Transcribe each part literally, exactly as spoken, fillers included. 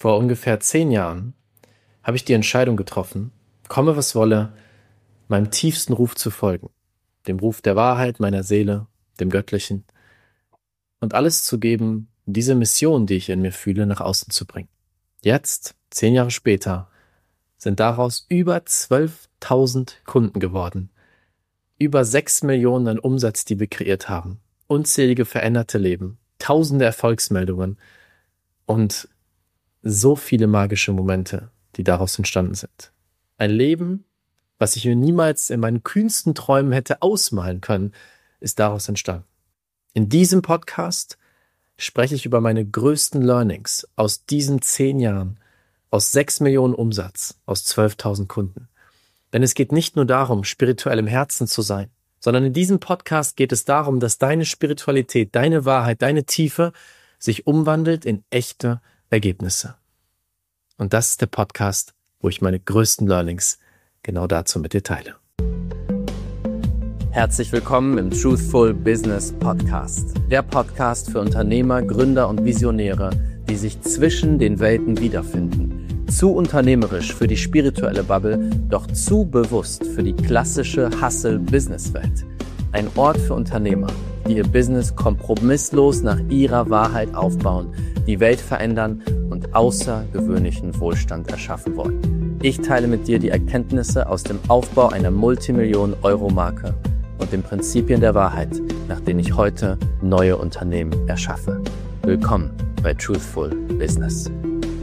Vor ungefähr zehn Jahren habe ich die Entscheidung getroffen, komme was wolle, meinem tiefsten Ruf zu folgen, dem Ruf der Wahrheit meiner Seele, dem Göttlichen, und alles zu geben, diese Mission, die ich in mir fühle, nach außen zu bringen. Jetzt, zehn Jahre später, sind daraus über zwölftausend Kunden geworden, über sechs Millionen an Umsatz, die wir kreiert haben, unzählige veränderte Leben, tausende Erfolgsmeldungen und so viele magische Momente, die daraus entstanden sind. Ein Leben, was ich mir niemals in meinen kühnsten Träumen hätte ausmalen können, ist daraus entstanden. In diesem Podcast spreche ich über meine größten Learnings aus diesen zehn Jahren, aus sechs Millionen Umsatz, aus zwölftausend Kunden. Denn es geht nicht nur darum, spirituell im Herzen zu sein, sondern in diesem Podcast geht es darum, dass deine Spiritualität, deine Wahrheit, deine Tiefe sich umwandelt in echte Ergebnisse. Und das ist der Podcast, wo ich meine größten Learnings genau dazu mit dir teile. Herzlich willkommen im Truthful Business Podcast. Der Podcast für Unternehmer, Gründer und Visionäre, die sich zwischen den Welten wiederfinden. Zu unternehmerisch für die spirituelle Bubble, doch zu bewusst für die klassische Hustle-Business-Welt. Ein Ort für Unternehmer, die ihr Business kompromisslos nach ihrer Wahrheit aufbauen, die Welt verändern und außergewöhnlichen Wohlstand erschaffen wollen. Ich teile mit dir die Erkenntnisse aus dem Aufbau einer Multimillionen-Euro-Marke und den Prinzipien der Wahrheit, nach denen ich heute neue Unternehmen erschaffe. Willkommen bei Truthful Business.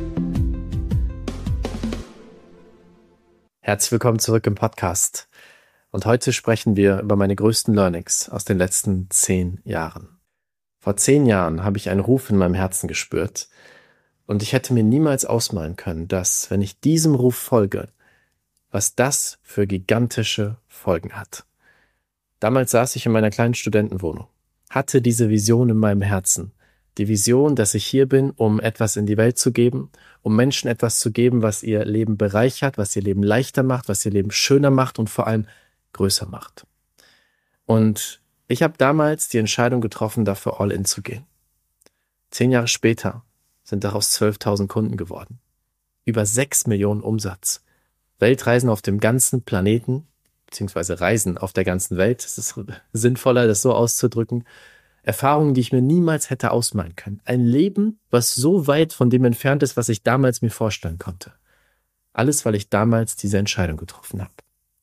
Herzlich willkommen zurück im Podcast. Und heute sprechen wir über meine größten Learnings aus den letzten zehn Jahren. Vor zehn Jahren habe ich einen Ruf in meinem Herzen gespürt und ich hätte mir niemals ausmalen können, dass, wenn ich diesem Ruf folge, was das für gigantische Folgen hat. Damals saß ich in meiner kleinen Studentenwohnung, hatte diese Vision in meinem Herzen. Die Vision, dass ich hier bin, um etwas in die Welt zu geben, um Menschen etwas zu geben, was ihr Leben bereichert, was ihr Leben leichter macht, was ihr Leben schöner macht und vor allem größer macht. Und ich habe damals die Entscheidung getroffen, dafür all in zu gehen. Zehn Jahre später sind daraus zwölftausend Kunden geworden. Über sechs Millionen Umsatz. Weltreisen auf dem ganzen Planeten, beziehungsweise Reisen auf der ganzen Welt. Es ist sinnvoller, das so auszudrücken. Erfahrungen, die ich mir niemals hätte ausmalen können. Ein Leben, was so weit von dem entfernt ist, was ich damals mir vorstellen konnte. Alles, weil ich damals diese Entscheidung getroffen habe.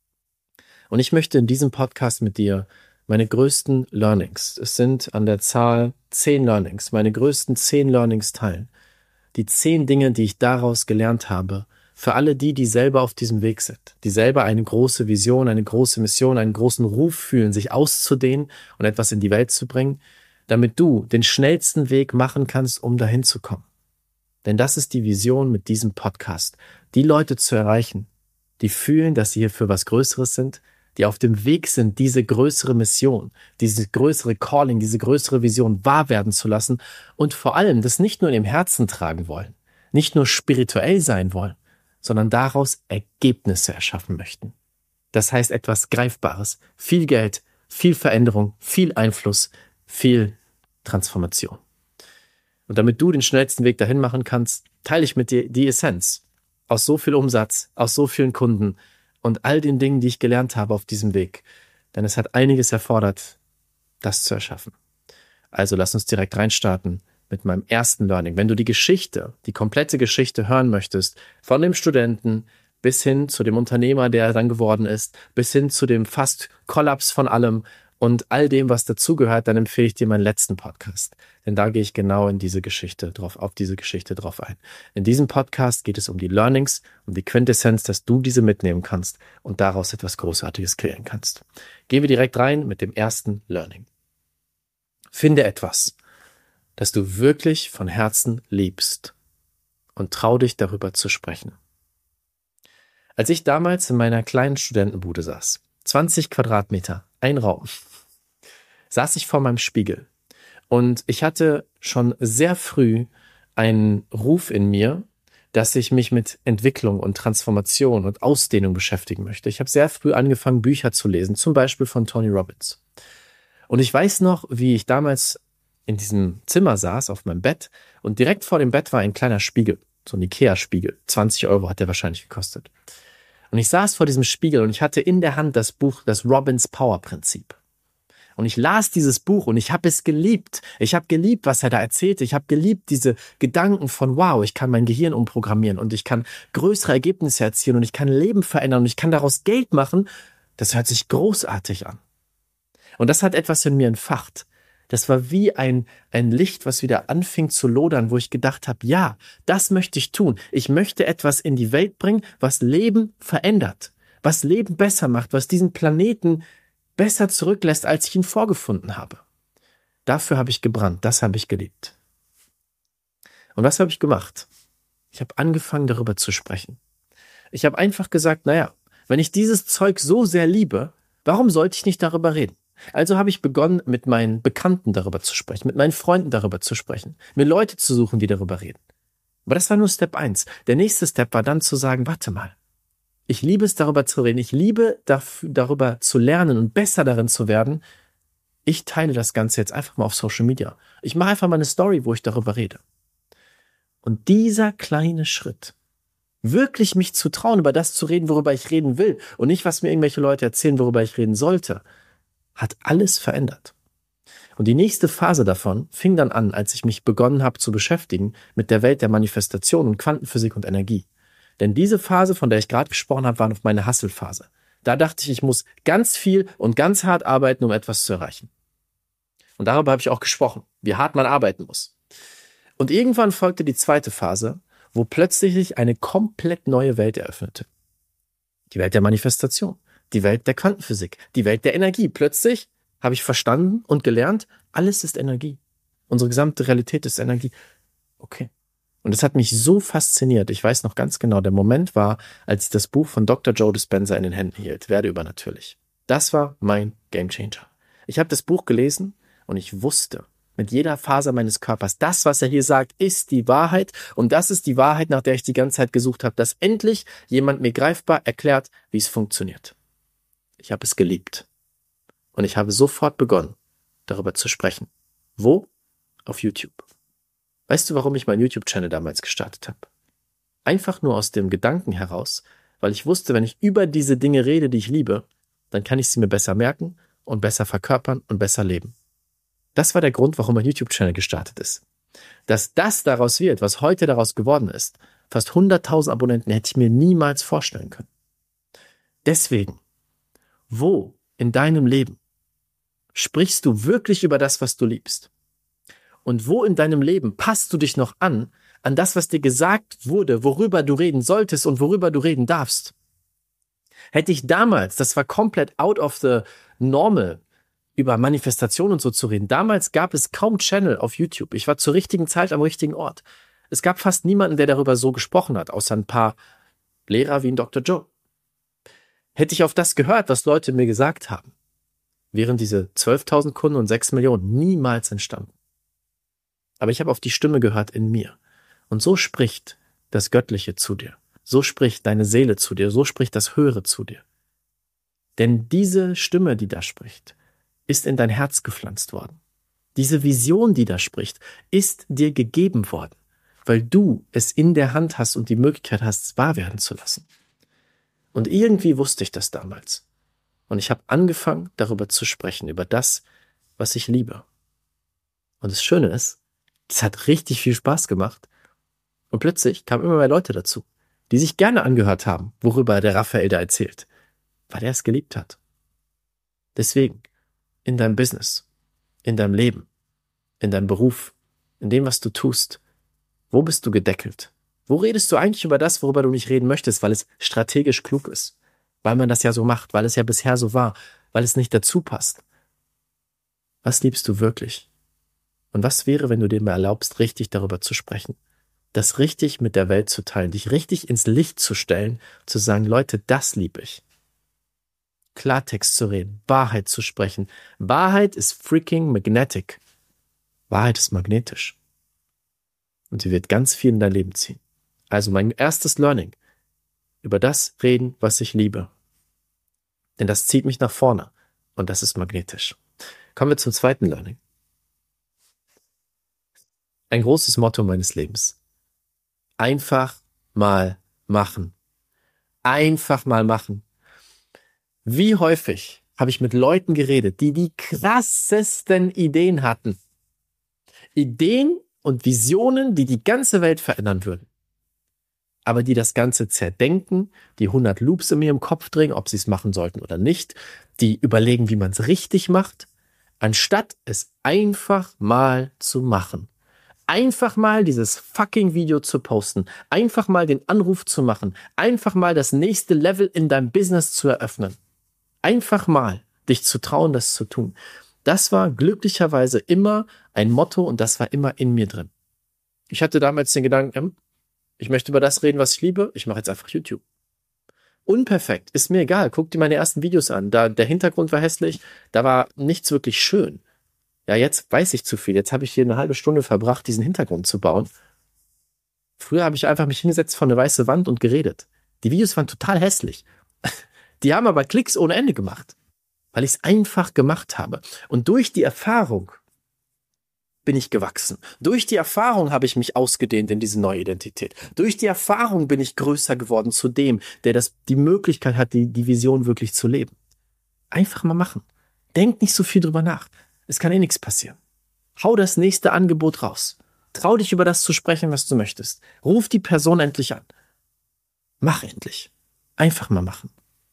Und ich möchte in diesem Podcast mit dir meine größten Learnings, es sind an der Zahl zehn Learnings, meine größten zehn Learnings teilen. Die zehn Dinge, die ich daraus gelernt habe, für alle die, die selber auf diesem Weg sind, die selber eine große Vision, eine große Mission, einen großen Ruf fühlen, sich auszudehnen und etwas in die Welt zu bringen, damit du den schnellsten Weg machen kannst, um dahin zu kommen. Denn das ist die Vision mit diesem Podcast, die Leute zu erreichen, die fühlen, dass sie hier für was Größeres sind, die auf dem Weg sind, diese größere Mission, diese größere Calling, diese größere Vision wahr werden zu lassen und vor allem das nicht nur in ihrem Herzen tragen wollen, nicht nur spirituell sein wollen, sondern daraus Ergebnisse erschaffen möchten. Das heißt etwas Greifbares, viel Geld, viel Veränderung, viel Einfluss, viel Transformation. Und damit du den schnellsten Weg dahin machen kannst, teile ich mit dir die Essenz aus so viel Umsatz, aus so vielen Kunden und all den Dingen, die ich gelernt habe auf diesem Weg. Denn es hat einiges erfordert, das zu erschaffen. Also lass uns direkt reinstarten mit meinem ersten Learning. Wenn du die Geschichte, die komplette Geschichte hören möchtest, von dem Studenten bis hin zu dem Unternehmer, der er dann geworden ist, bis hin zu dem fast Kollaps von allem und all dem, was dazugehört, dann empfehle ich dir meinen letzten Podcast. Denn da gehe ich genau in diese Geschichte drauf, auf diese Geschichte drauf ein. In diesem Podcast geht es um die Learnings, um die Quintessenz, dass du diese mitnehmen kannst und daraus etwas Großartiges kreieren kannst. Gehen wir direkt rein mit dem ersten Learning. Finde etwas, das du wirklich von Herzen liebst und trau dich, darüber zu sprechen. Als ich damals in meiner kleinen Studentenbude saß, zwanzig Quadratmeter, ein Raum, saß ich vor meinem Spiegel und ich hatte schon sehr früh einen Ruf in mir, dass ich mich mit Entwicklung und Transformation und Ausdehnung beschäftigen möchte. Ich habe sehr früh angefangen, Bücher zu lesen, zum Beispiel von Tony Robbins. Und ich weiß noch, wie ich damals in diesem Zimmer saß, auf meinem Bett, und direkt vor dem Bett war ein kleiner Spiegel. so ein Ikea-Spiegel. zwanzig Euro hat der wahrscheinlich gekostet. Und ich saß vor diesem Spiegel und ich hatte in der Hand das Buch, das Robbins Power Prinzip. Und ich las dieses Buch und ich habe es geliebt. Ich habe geliebt, was er da erzählte. Ich habe geliebt diese Gedanken von, wow, ich kann mein Gehirn umprogrammieren und ich kann größere Ergebnisse erzielen und ich kann Leben verändern und ich kann daraus Geld machen. Das hört sich großartig an. Und das hat etwas in mir entfacht. Das war wie ein, ein Licht, was wieder anfing zu lodern, wo ich gedacht habe, ja, das möchte ich tun. Ich möchte etwas in die Welt bringen, was Leben verändert, was Leben besser macht, was diesen Planeten besser zurücklässt, als ich ihn vorgefunden habe. Dafür habe ich gebrannt, das habe ich geliebt. Und was habe ich gemacht? Ich habe angefangen, darüber zu sprechen. Ich habe einfach gesagt, naja, wenn ich dieses Zeug so sehr liebe, warum sollte ich nicht darüber reden? Also habe ich begonnen, mit meinen Bekannten darüber zu sprechen, mit meinen Freunden darüber zu sprechen, mir Leute zu suchen, die darüber reden. Aber das war nur Step eins. Der nächste Step war dann zu sagen, warte mal, ich liebe es, darüber zu reden. Ich liebe, dafür, darüber zu lernen und besser darin zu werden. Ich teile das Ganze jetzt einfach mal auf Social Media. Ich mache einfach mal eine Story, wo ich darüber rede. Und dieser kleine Schritt, wirklich mich zu trauen, über das zu reden, worüber ich reden will und nicht, was mir irgendwelche Leute erzählen, worüber ich reden sollte, hat alles verändert. Und die nächste Phase davon fing dann an, als ich mich begonnen habe zu beschäftigen mit der Welt der Manifestation und Quantenphysik und Energie. Denn diese Phase, von der ich gerade gesprochen habe, war noch meine Hustle-Phase. Da dachte ich, ich muss ganz viel und ganz hart arbeiten, um etwas zu erreichen. Und darüber habe ich auch gesprochen, wie hart man arbeiten muss. Und irgendwann folgte die zweite Phase, wo plötzlich sich eine komplett neue Welt eröffnete. Die Welt der Manifestation, die Welt der Quantenphysik, die Welt der Energie. Plötzlich habe ich verstanden und gelernt, alles ist Energie. Unsere gesamte Realität ist Energie. Okay. Und es hat mich so fasziniert. Ich weiß noch ganz genau, der Moment war, als ich das Buch von Doktor Joe Dispenza in den Händen hielt, Werde übernatürlich. Das war mein Gamechanger. Ich habe das Buch gelesen und ich wusste mit jeder Faser meines Körpers, das, was er hier sagt, ist die Wahrheit. Und das ist die Wahrheit, nach der ich die ganze Zeit gesucht habe, dass endlich jemand mir greifbar erklärt, wie es funktioniert. Ich habe es geliebt. Und ich habe sofort begonnen, darüber zu sprechen. Wo? Auf YouTube. Weißt du, warum ich meinen YouTube-Channel damals gestartet habe? Einfach nur aus dem Gedanken heraus, weil ich wusste, wenn ich über diese Dinge rede, die ich liebe, dann kann ich sie mir besser merken und besser verkörpern und besser leben. Das war der Grund, warum mein YouTube-Channel gestartet ist. Dass das daraus wird, was heute daraus geworden ist, fast hunderttausend Abonnenten, hätte ich mir niemals vorstellen können. Deswegen, wo in deinem Leben sprichst du wirklich über das, was du liebst? Und wo in deinem Leben passt du dich noch an, an das, was dir gesagt wurde, worüber du reden solltest und worüber du reden darfst? Hätte ich damals, das war komplett out of the normal, über Manifestation und so zu reden. Damals gab es kaum Channel auf YouTube. Ich war zur richtigen Zeit am richtigen Ort. Es gab fast niemanden, der darüber so gesprochen hat, außer ein paar Lehrer wie ein Doktor Joe. Hätte ich auf das gehört, was Leute mir gesagt haben, wären diese zwölftausend Kunden und sechs Millionen niemals entstanden. Aber ich habe auf die Stimme gehört in mir. Und so spricht das Göttliche zu dir. So spricht deine Seele zu dir. So spricht das Höhere zu dir. Denn diese Stimme, die da spricht, ist in dein Herz gepflanzt worden. Diese Vision, die da spricht, ist dir gegeben worden, weil du es in der Hand hast und die Möglichkeit hast, es wahr werden zu lassen. Und irgendwie wusste ich das damals. Und ich habe angefangen, darüber zu sprechen, über das, was ich liebe. Und das Schöne ist, es hat richtig viel Spaß gemacht. Und plötzlich kamen immer mehr Leute dazu, die sich gerne angehört haben, worüber der Raphael da erzählt, weil er es geliebt hat. Deswegen, in deinem Business, in deinem Leben, in deinem Beruf, in dem, was du tust, wo bist du gedeckelt? Wo redest du eigentlich über das, worüber du nicht reden möchtest, weil es strategisch klug ist? Weil man das ja so macht, weil es ja bisher so war, weil es nicht dazu passt. Was liebst du wirklich? Und was wäre, wenn du dir mal erlaubst, richtig darüber zu sprechen? Das richtig mit der Welt zu teilen, dich richtig ins Licht zu stellen, zu sagen, Leute, das liebe ich. Klartext zu reden, Wahrheit zu sprechen. Wahrheit ist freaking magnetic. Wahrheit ist magnetisch. Und sie wird ganz viel in dein Leben ziehen. Also mein erstes Learning. Über das reden, was ich liebe. Denn das zieht mich nach vorne. Und das ist magnetisch. Kommen wir zum zweiten Learning. Ein großes Motto meines Lebens. Einfach mal machen. Einfach mal machen. Wie häufig habe ich mit Leuten geredet, die die krassesten Ideen hatten. Ideen und Visionen, die die ganze Welt verändern würden. Aber die das Ganze zerdenken, die hundert Loops in mir im Kopf drehen, ob sie es machen sollten oder nicht, die überlegen, wie man es richtig macht, anstatt es einfach mal zu machen. Einfach mal dieses fucking Video zu posten, einfach mal den Anruf zu machen, einfach mal das nächste Level in deinem Business zu eröffnen. Einfach mal dich zu trauen, das zu tun. Das war glücklicherweise immer ein Motto und das war immer in mir drin. Ich hatte damals den Gedanken, ich möchte über das reden, was ich liebe, ich mache jetzt einfach YouTube. Unperfekt, ist mir egal, guck dir meine ersten Videos an. Da der Hintergrund war hässlich, da war nichts wirklich schön. Ja, jetzt weiß ich zu viel, jetzt habe ich hier eine halbe Stunde verbracht, diesen Hintergrund zu bauen. Früher habe ich einfach mich hingesetzt vor eine weiße Wand und geredet. Die Videos waren total hässlich. Die haben aber Klicks ohne Ende gemacht, weil ich es einfach gemacht habe. Und durch die Erfahrung bin ich gewachsen. Durch die Erfahrung habe ich mich ausgedehnt in diese neue Identität. Durch die Erfahrung bin ich größer geworden zu dem, der das die Möglichkeit hat, die, die Vision wirklich zu leben. Einfach mal machen. Denk nicht so viel drüber nach. Es kann eh nichts passieren. Hau das nächste Angebot raus. Trau dich über das zu sprechen, was du möchtest. Ruf die Person endlich an. Mach endlich. Einfach mal machen.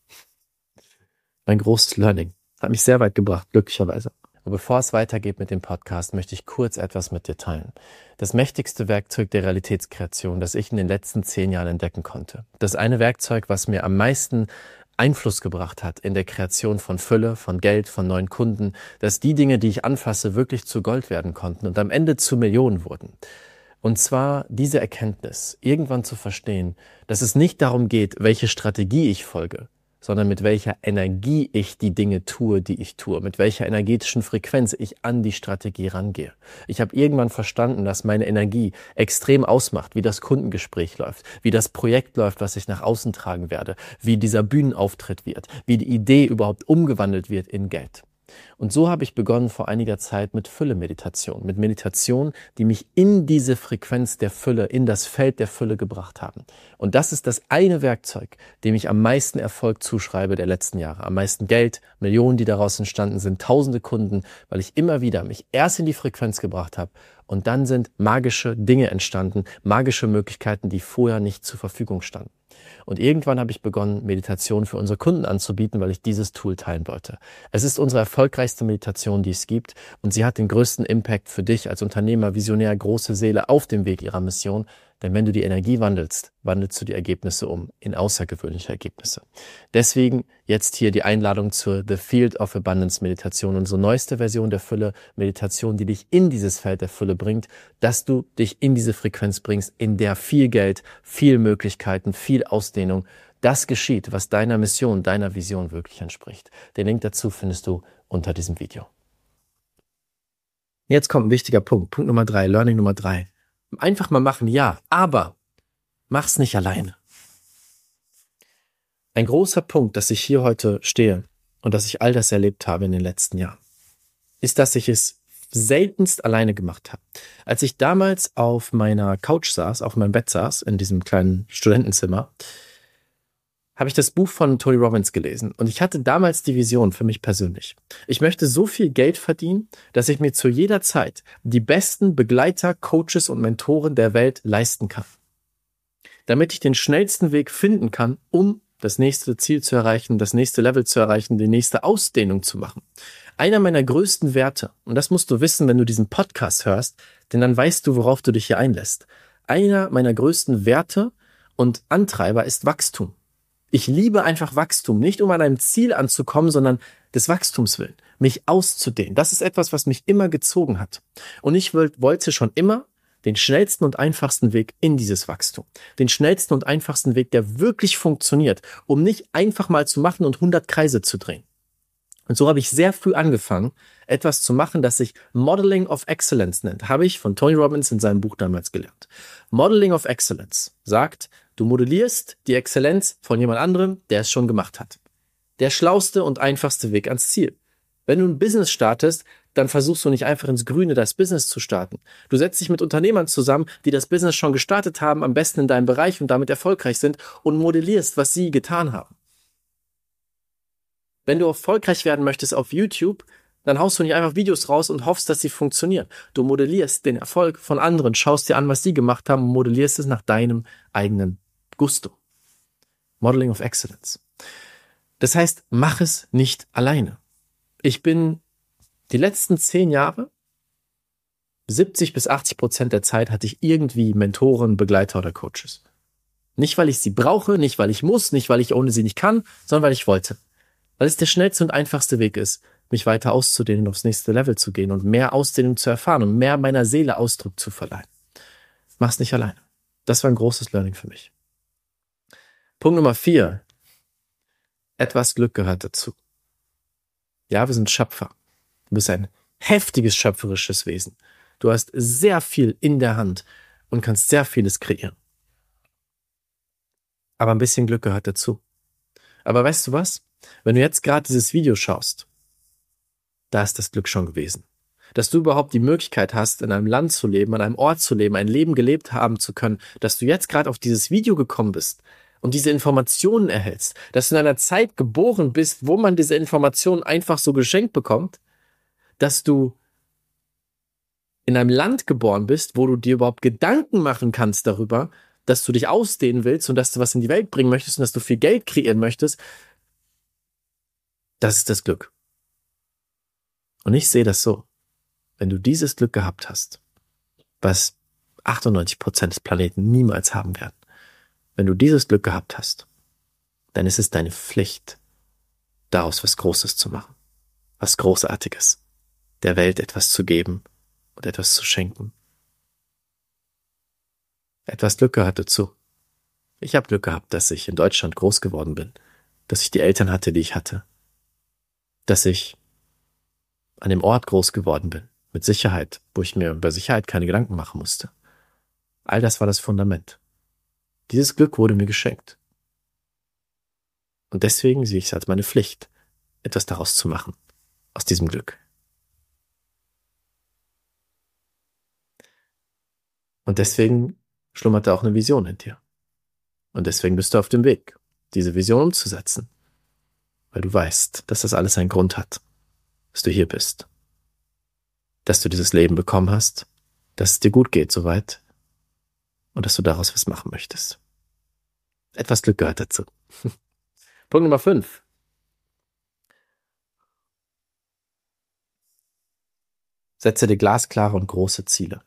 Mein großes Learning. Hat mich sehr weit gebracht, glücklicherweise. Und bevor es weitergeht mit dem Podcast, möchte ich kurz etwas mit dir teilen. Das mächtigste Werkzeug der Realitätskreation, das ich in den letzten zehn Jahren entdecken konnte. Das eine Werkzeug, was mir am meisten Einfluss gebracht hat in der Kreation von Fülle, von Geld, von neuen Kunden, dass die Dinge, die ich anfasse, wirklich zu Gold werden konnten und am Ende zu Millionen wurden. Und zwar diese Erkenntnis, irgendwann zu verstehen, dass es nicht darum geht, welche Strategie ich folge, sondern mit welcher Energie ich die Dinge tue, die ich tue, mit welcher energetischen Frequenz ich an die Strategie rangehe. Ich habe irgendwann verstanden, dass meine Energie extrem ausmacht, wie das Kundengespräch läuft, wie das Projekt läuft, was ich nach außen tragen werde, wie dieser Bühnenauftritt wird, wie die Idee überhaupt umgewandelt wird in Geld. Und so habe ich begonnen vor einiger Zeit mit Fülle-Meditation, mit Meditation, die mich in diese Frequenz der Fülle, in das Feld der Fülle gebracht haben. Und das ist das eine Werkzeug, dem ich am meisten Erfolg zuschreibe der letzten Jahre. Am meisten Geld, Millionen, die daraus entstanden sind, tausende Kunden, weil ich immer wieder mich erst in die Frequenz gebracht habe und dann sind magische Dinge entstanden, magische Möglichkeiten, die vorher nicht zur Verfügung standen. Und irgendwann habe ich begonnen, Meditation für unsere Kunden anzubieten, weil ich dieses Tool teilen wollte. Es ist unsere erfolgreichste Meditation, die es gibt und sie hat den größten Impact für dich als Unternehmer, Visionär, große Seele auf dem Weg ihrer Mission. Denn wenn du die Energie wandelst, wandelst du die Ergebnisse um in außergewöhnliche Ergebnisse. Deswegen jetzt hier die Einladung zur The Field of Abundance Meditation, unsere neueste Version der Fülle Meditation, die dich in dieses Feld der Fülle bringt, dass du dich in diese Frequenz bringst, in der viel Geld, viel Möglichkeiten, viel Ausdehnung, das geschieht, was deiner Mission, deiner Vision wirklich entspricht. Den Link dazu findest du unter diesem Video. Jetzt kommt ein wichtiger Punkt. Punkt Nummer drei, Learning Nummer drei. Einfach mal machen, ja, aber mach's nicht alleine. Ein großer Punkt, dass ich hier heute stehe und dass ich all das erlebt habe in den letzten Jahren, ist, dass ich es seltenst alleine gemacht habe. Als ich damals auf meiner Couch saß, auf meinem Bett saß, in diesem kleinen Studentenzimmer, habe ich das Buch von Tony Robbins gelesen und ich hatte damals die Vision für mich persönlich. Ich möchte so viel Geld verdienen, dass ich mir zu jeder Zeit die besten Begleiter, Coaches und Mentoren der Welt leisten kann. Damit ich den schnellsten Weg finden kann, um das nächste Ziel zu erreichen, das nächste Level zu erreichen, die nächste Ausdehnung zu machen. Einer meiner größten Werte, und das musst du wissen, wenn du diesen Podcast hörst, denn dann weißt du, worauf du dich hier einlässt. Einer meiner größten Werte und Antreiber ist Wachstum. Ich liebe einfach Wachstum, nicht um an einem Ziel anzukommen, sondern des Wachstums willen, mich auszudehnen. Das ist etwas, was mich immer gezogen hat. Und ich wollte schon immer den schnellsten und einfachsten Weg in dieses Wachstum. Den schnellsten und einfachsten Weg, der wirklich funktioniert, um nicht einfach mal zu machen und hundert Kreise zu drehen. Und so habe ich sehr früh angefangen, etwas zu machen, das sich Modeling of Excellence nennt. Habe ich von Tony Robbins in seinem Buch damals gelernt. Modeling of Excellence sagt, du modellierst die Exzellenz von jemand anderem, der es schon gemacht hat. Der schlauste und einfachste Weg ans Ziel. Wenn du ein Business startest, dann versuchst du nicht einfach ins Grüne das Business zu starten. Du setzt dich mit Unternehmern zusammen, die das Business schon gestartet haben, am besten in deinem Bereich und damit erfolgreich sind und modellierst, was sie getan haben. Wenn du erfolgreich werden möchtest auf YouTube, dann haust du nicht einfach Videos raus und hoffst, dass sie funktionieren. Du modellierst den Erfolg von anderen, schaust dir an, was sie gemacht haben und modellierst es nach deinem eigenen Gusto. Modeling of Excellence. Das heißt, mach es nicht alleine. Ich bin die letzten zehn Jahre, siebzig bis achtzig Prozent der Zeit hatte ich irgendwie Mentoren, Begleiter oder Coaches. Nicht, weil ich sie brauche, nicht, weil ich muss, nicht, weil ich ohne sie nicht kann, sondern weil ich wollte. Weil es der schnellste und einfachste Weg ist, mich weiter auszudehnen, aufs nächste Level zu gehen und mehr Ausdehnung zu erfahren und mehr meiner Seele Ausdruck zu verleihen. Mach's nicht alleine. Das war ein großes Learning für mich. Punkt Nummer vier. Etwas Glück gehört dazu. Ja, wir sind Schöpfer. Du bist ein heftiges schöpferisches Wesen. Du hast sehr viel in der Hand und kannst sehr vieles kreieren. Aber ein bisschen Glück gehört dazu. Aber weißt du was? Wenn du jetzt gerade dieses Video schaust, da ist das Glück schon gewesen. Dass du überhaupt die Möglichkeit hast, in einem Land zu leben, an einem Ort zu leben, ein Leben gelebt haben zu können, dass du jetzt gerade auf dieses Video gekommen bist und diese Informationen erhältst, dass du in einer Zeit geboren bist, wo man diese Informationen einfach so geschenkt bekommt, dass du in einem Land geboren bist, wo du dir überhaupt Gedanken machen kannst darüber, dass du dich ausdehnen willst und dass du was in die Welt bringen möchtest und dass du viel Geld kreieren möchtest. Das ist das Glück. Und ich sehe das so. Wenn du dieses Glück gehabt hast, was achtundneunzig Prozent des Planeten niemals haben werden, wenn du dieses Glück gehabt hast, dann ist es deine Pflicht, daraus was Großes zu machen, was Großartiges, der Welt etwas zu geben und etwas zu schenken. Etwas Glück gehört dazu. Ich habe Glück gehabt, dass ich in Deutschland groß geworden bin, dass ich die Eltern hatte, die ich hatte, dass ich an dem Ort groß geworden bin, mit Sicherheit, wo ich mir über Sicherheit keine Gedanken machen musste. All das war das Fundament. Dieses Glück wurde mir geschenkt. Und deswegen sehe ich es als meine Pflicht, etwas daraus zu machen, aus diesem Glück. Und deswegen schlummerte auch eine Vision in dir. Und deswegen bist du auf dem Weg, diese Vision umzusetzen. Weil du weißt, dass das alles einen Grund hat, dass du hier bist. Dass du dieses Leben bekommen hast, dass es dir gut geht soweit und dass du daraus was machen möchtest. Etwas Glück gehört dazu. Punkt Nummer fünf. Setze dir glasklare und große Ziele.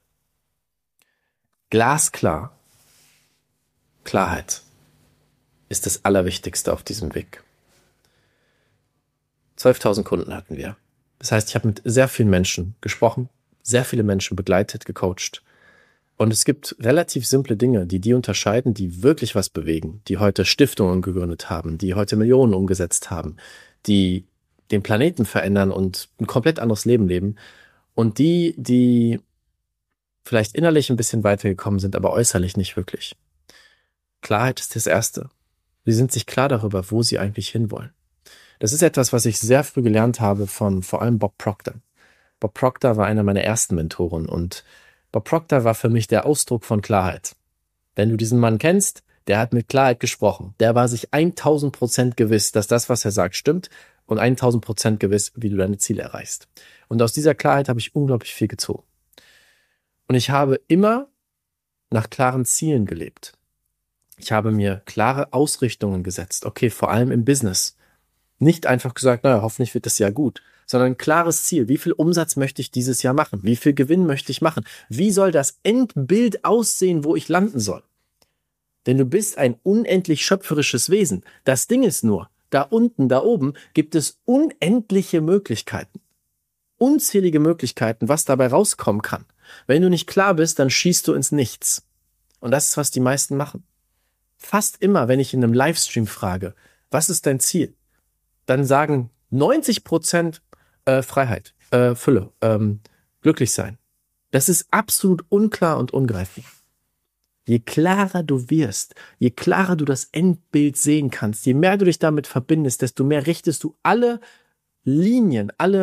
Glasklar, Klarheit ist das Allerwichtigste auf diesem Weg. zwölftausend Kunden hatten wir. Das heißt, ich habe mit sehr vielen Menschen gesprochen, sehr viele Menschen begleitet, gecoacht. Und es gibt relativ simple Dinge, die die unterscheiden, die wirklich was bewegen, die heute Stiftungen gegründet haben, die heute Millionen umgesetzt haben, die den Planeten verändern und ein komplett anderes Leben leben. Und die, die vielleicht innerlich ein bisschen weitergekommen sind, aber äußerlich nicht wirklich. Klarheit ist das Erste. Sie sind sich klar darüber, wo sie eigentlich hinwollen. Das ist etwas, was ich sehr früh gelernt habe von vor allem Bob Proctor. Bob Proctor war einer meiner ersten Mentoren und Bob Proctor war für mich der Ausdruck von Klarheit. Wenn du diesen Mann kennst, der hat mit Klarheit gesprochen. Der war sich tausend Prozent gewiss, dass das, was er sagt, stimmt und tausend Prozent gewiss, wie du deine Ziele erreichst. Und aus dieser Klarheit habe ich unglaublich viel gezogen. Und ich habe immer nach klaren Zielen gelebt. Ich habe mir klare Ausrichtungen gesetzt. Okay, vor allem im Business. Nicht einfach gesagt, naja, hoffentlich wird das Jahr gut, sondern ein klares Ziel. Wie viel Umsatz möchte ich dieses Jahr machen? Wie viel Gewinn möchte ich machen? Wie soll das Endbild aussehen, wo ich landen soll? Denn du bist ein unendlich schöpferisches Wesen. Das Ding ist nur, da unten, da oben gibt es unendliche Möglichkeiten. Unzählige Möglichkeiten, was dabei rauskommen kann. Wenn du nicht klar bist, dann schießt du ins Nichts. Und das ist, was die meisten machen. Fast immer, wenn ich in einem Livestream frage, was ist dein Ziel? Dann sagen neunzig Prozent äh, Freiheit, äh, Fülle, ähm, glücklich sein. Das ist absolut unklar und ungreifbar. Je klarer du wirst, je klarer du das Endbild sehen kannst, je mehr du dich damit verbindest, desto mehr richtest du alle Linien, alle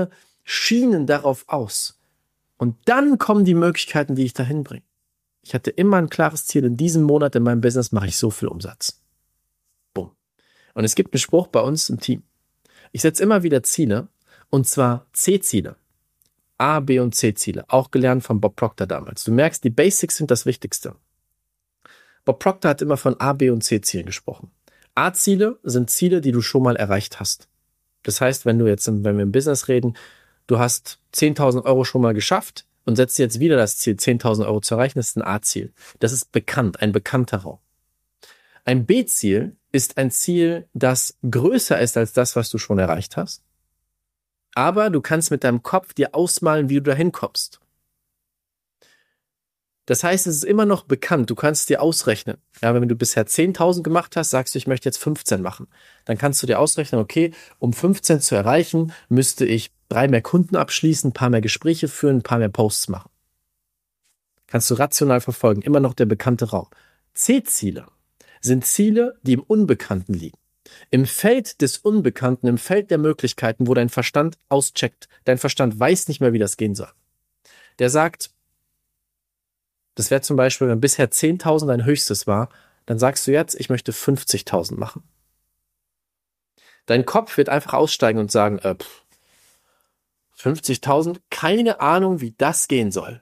schienen darauf aus. Und dann kommen die Möglichkeiten, die ich dahin bringe. Ich hatte immer ein klares Ziel. In diesem Monat in meinem Business mache ich so viel Umsatz. Bumm. Und es gibt einen Spruch bei uns im Team. Ich setze immer wieder Ziele, und zwar C-Ziele. A, B und C-Ziele. Auch gelernt von Bob Proctor damals. Du merkst, die Basics sind das Wichtigste. Bob Proctor hat immer von A, B und C-Zielen gesprochen. A-Ziele sind Ziele, die du schon mal erreicht hast. Das heißt, wenn du jetzt, wenn wir im Business reden, du hast zehntausend Euro schon mal geschafft und setzt jetzt wieder das Ziel, zehntausend Euro zu erreichen, das ist ein A-Ziel. Das ist bekannt, ein bekannter Raum. Ein B-Ziel ist ein Ziel, das größer ist als das, was du schon erreicht hast. Aber du kannst mit deinem Kopf dir ausmalen, wie du dahin kommst. Das heißt, es ist immer noch bekannt. Du kannst dir ausrechnen. Ja, wenn du bisher zehntausend gemacht hast, sagst du, ich möchte jetzt fünfzehn machen. Dann kannst du dir ausrechnen, okay, um fünfzehn zu erreichen, müsste ich drei mehr Kunden abschließen, ein paar mehr Gespräche führen, ein paar mehr Posts machen. Kannst du rational verfolgen. Immer noch der bekannte Raum. C-Ziele sind Ziele, die im Unbekannten liegen. Im Feld des Unbekannten, im Feld der Möglichkeiten, wo dein Verstand auscheckt. Dein Verstand weiß nicht mehr, wie das gehen soll. Der sagt, das wäre zum Beispiel, wenn bisher zehntausend dein höchstes war, dann sagst du jetzt, ich möchte fünfzigtausend machen. Dein Kopf wird einfach aussteigen und sagen, äh, pff, fünfzigtausend, keine Ahnung, wie das gehen soll.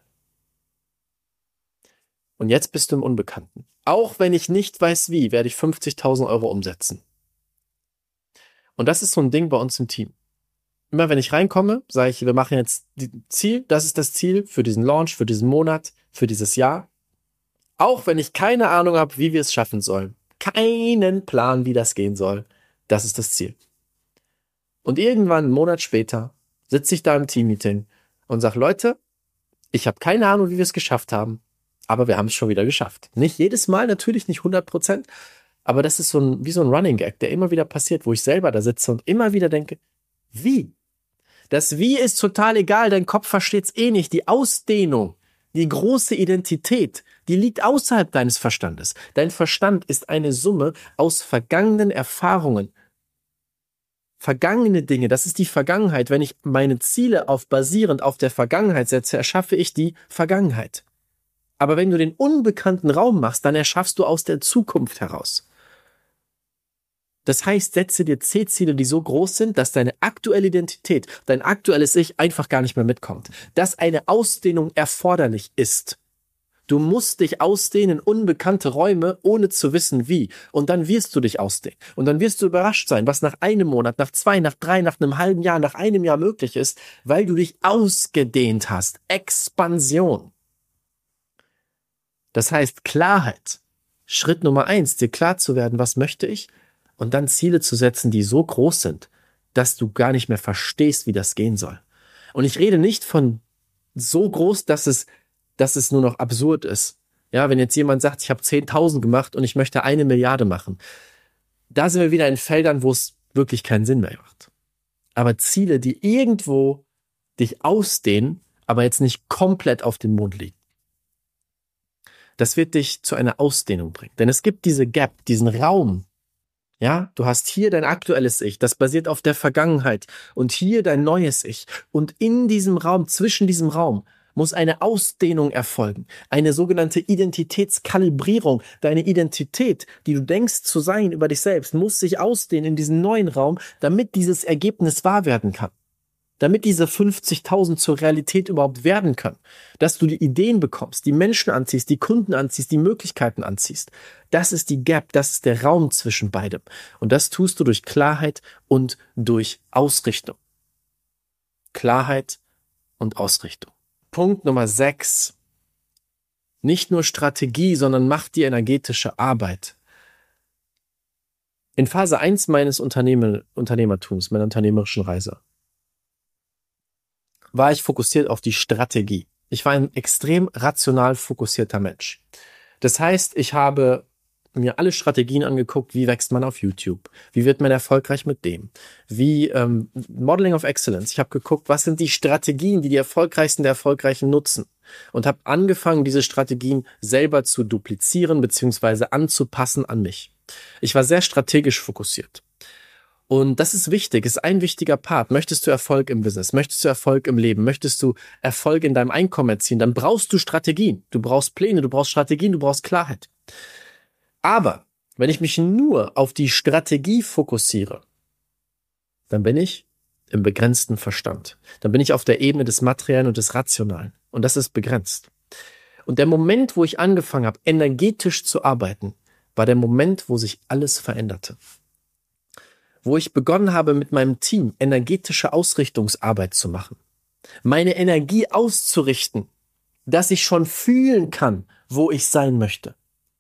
Und jetzt bist du im Unbekannten. Auch wenn ich nicht weiß wie, werde ich fünfzigtausend Euro umsetzen. Und das ist so ein Ding bei uns im Team. Immer wenn ich reinkomme, sage ich, wir machen jetzt das Ziel, das ist das Ziel für diesen Launch, für diesen Monat, für dieses Jahr. Auch wenn ich keine Ahnung habe, wie wir es schaffen sollen. Keinen Plan, wie das gehen soll. Das ist das Ziel. Und irgendwann, einen Monat später, sitze ich da im Teammeeting und sage, Leute, ich habe keine Ahnung, wie wir es geschafft haben, aber wir haben es schon wieder geschafft. Nicht jedes Mal, natürlich nicht hundert Prozent, aber das ist so ein, wie so ein Running Gag, der immer wieder passiert, wo ich selber da sitze und immer wieder denke, wie? Das Wie ist total egal, dein Kopf versteht's eh nicht. Die Ausdehnung, die große Identität, die liegt außerhalb deines Verstandes. Dein Verstand ist eine Summe aus vergangenen Erfahrungen. Vergangene Dinge, das ist die Vergangenheit. Wenn ich meine Ziele auf basierend auf der Vergangenheit setze, erschaffe ich die Vergangenheit. Aber wenn du den unbekannten Raum machst, dann erschaffst du aus der Zukunft heraus. Das heißt, setze dir C-Ziele, die so groß sind, dass deine aktuelle Identität, dein aktuelles Ich einfach gar nicht mehr mitkommt. Dass eine Ausdehnung erforderlich ist. Du musst dich ausdehnen in unbekannte Räume, ohne zu wissen wie. Und dann wirst du dich ausdehnen. Und dann wirst du überrascht sein, was nach einem Monat, nach zwei, nach drei, nach einem halben Jahr, nach einem Jahr möglich ist, weil du dich ausgedehnt hast. Expansion. Das heißt Klarheit. Schritt Nummer eins, dir klar zu werden, was möchte ich? Und dann Ziele zu setzen, die so groß sind, dass du gar nicht mehr verstehst, wie das gehen soll. Und ich rede nicht von so groß, dass es, dass es nur noch absurd ist. Ja, wenn jetzt jemand sagt, ich habe zehntausend gemacht und ich möchte eine Milliarde machen. Da sind wir wieder in Feldern, wo es wirklich keinen Sinn mehr macht. Aber Ziele, die irgendwo dich ausdehnen, aber jetzt nicht komplett auf dem Mond liegen. Das wird dich zu einer Ausdehnung bringen. Denn es gibt diese Gap, diesen Raum. Ja, du hast hier dein aktuelles Ich, das basiert auf der Vergangenheit und hier dein neues Ich. Und in diesem Raum, zwischen diesem Raum, muss eine Ausdehnung erfolgen, eine sogenannte Identitätskalibrierung. Deine Identität, die du denkst zu sein über dich selbst, muss sich ausdehnen in diesen neuen Raum, damit dieses Ergebnis wahr werden kann. Damit diese fünfzigtausend zur Realität überhaupt werden können. Dass du die Ideen bekommst, die Menschen anziehst, die Kunden anziehst, die Möglichkeiten anziehst. Das ist die Gap, das ist der Raum zwischen beidem. Und das tust du durch Klarheit und durch Ausrichtung. Klarheit und Ausrichtung. Punkt Nummer sechs. Nicht nur Strategie, sondern mach die energetische Arbeit. In Phase eins meines Unternehmen, Unternehmertums, meiner unternehmerischen Reise, war ich fokussiert auf die Strategie. Ich war ein extrem rational fokussierter Mensch. Das heißt, ich habe mir alle Strategien angeguckt, wie wächst man auf YouTube, wie wird man erfolgreich mit dem, wie ähm, Modeling of Excellence. Ich habe geguckt, was sind die Strategien, die die Erfolgreichsten der Erfolgreichen nutzen und habe angefangen, diese Strategien selber zu duplizieren bzw. anzupassen an mich. Ich war sehr strategisch fokussiert. Und das ist wichtig, ist ein wichtiger Part. Möchtest du Erfolg im Business? Möchtest du Erfolg im Leben? Möchtest du Erfolg in deinem Einkommen erzielen? Dann brauchst du Strategien. Du brauchst Pläne, du brauchst Strategien, du brauchst Klarheit. Aber wenn ich mich nur auf die Strategie fokussiere, dann bin ich im begrenzten Verstand. Dann bin ich auf der Ebene des Materiellen und des Rationalen. Und das ist begrenzt. Und der Moment, wo ich angefangen habe, energetisch zu arbeiten, war der Moment, wo sich alles veränderte. Wo ich begonnen habe, mit meinem Team energetische Ausrichtungsarbeit zu machen. Meine Energie auszurichten, dass ich schon fühlen kann, wo ich sein möchte.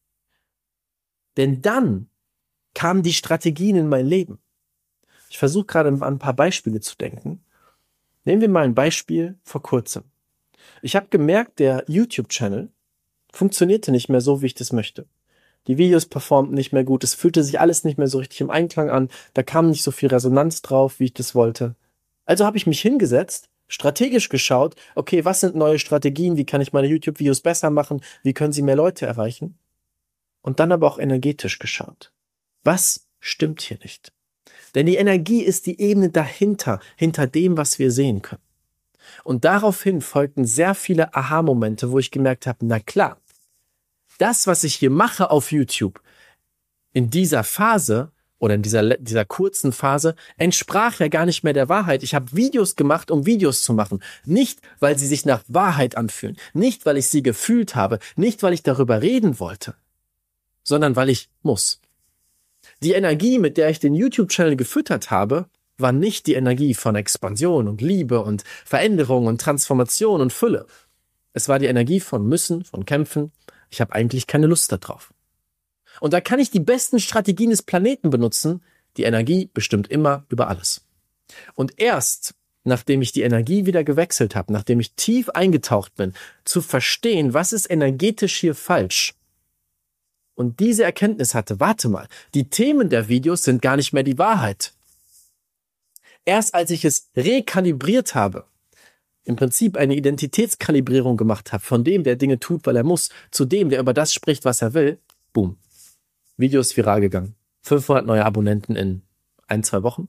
Denn dann kamen die Strategien in mein Leben. Ich versuche gerade an ein paar Beispiele zu denken. Nehmen wir mal ein Beispiel vor kurzem. Ich habe gemerkt, der YouTube-Channel funktionierte nicht mehr so, wie ich das möchte. Die Videos performten nicht mehr gut, es fühlte sich alles nicht mehr so richtig im Einklang an, da kam nicht so viel Resonanz drauf, wie ich das wollte. Also habe ich mich hingesetzt, strategisch geschaut, okay, was sind neue Strategien, wie kann ich meine YouTube-Videos besser machen, wie können sie mehr Leute erreichen? Und dann aber auch energetisch geschaut. Was stimmt hier nicht? Denn die Energie ist die Ebene dahinter, hinter dem, was wir sehen können. Und daraufhin folgten sehr viele Aha-Momente, wo ich gemerkt habe, na klar, das, was ich hier mache auf YouTube, in dieser Phase oder in dieser, dieser kurzen Phase, entsprach ja gar nicht mehr der Wahrheit. Ich habe Videos gemacht, um Videos zu machen. Nicht, weil sie sich nach Wahrheit anfühlen. Nicht, weil ich sie gefühlt habe. Nicht, weil ich darüber reden wollte. Sondern weil ich muss. Die Energie, mit der ich den YouTube-Channel gefüttert habe, war nicht die Energie von Expansion und Liebe und Veränderung und Transformation und Fülle. Es war die Energie von Müssen, von Kämpfen. Ich habe eigentlich keine Lust darauf. Und da kann ich die besten Strategien des Planeten benutzen. Die Energie bestimmt immer über alles. Und erst, nachdem ich die Energie wieder gewechselt habe, nachdem ich tief eingetaucht bin, zu verstehen, was ist energetisch hier falsch, und diese Erkenntnis hatte, warte mal, die Themen der Videos sind gar nicht mehr die Wahrheit. Erst als ich es rekalibriert habe, im Prinzip eine Identitätskalibrierung gemacht habe, von dem, der Dinge tut, weil er muss, zu dem, der über das spricht, was er will, boom, Video ist viral gegangen. fünfhundert neue Abonnenten in ein, zwei Wochen.